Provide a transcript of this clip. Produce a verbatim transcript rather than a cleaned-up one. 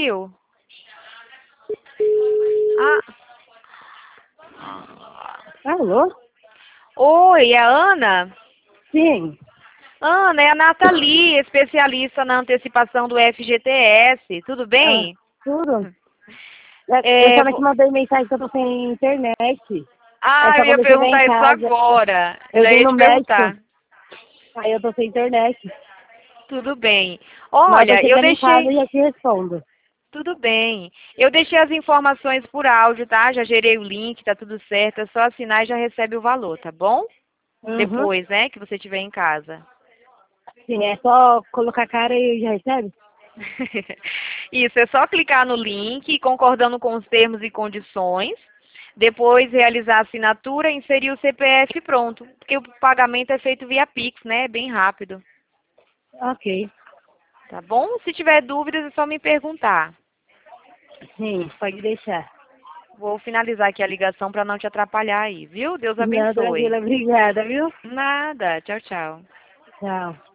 caiu? Ah. Alô? Oi, é a Ana? Sim. Ana, é a Nathalie, especialista na antecipação do F G T S. Tudo Ah, bem? tudo? Eu eu É, só te vo- mandei mensagem que eu tô sem internet. Aí ah, só eu ia quando eu chegar em perguntar isso casa. agora. Eu Já vim ia no te médico, perguntar. aí eu tô sem internet. Tudo bem. Na hora que eu Olha, eu chegar em casa deixei. eu já te respondo. Tudo bem. Eu deixei as informações por áudio, tá? Já gerei o link, tá tudo certo. É só assinar e já recebe o valor, tá bom? Uhum. Depois, né, que você estiver em casa. Sim, é só colocar a cara e já recebe? Isso, é só clicar no link, concordando com os termos e condições. Depois realizar a assinatura, inserir o C P F e pronto. Porque o pagamento é feito via Pix, né? É bem rápido. Ok. Tá bom? Se tiver dúvidas, é só me perguntar. Sim, pode deixar. Vou finalizar aqui a ligação para não te atrapalhar aí, viu? Deus Não, abençoe. tranquila, obrigada, viu? Nada. Tchau, tchau. Tchau.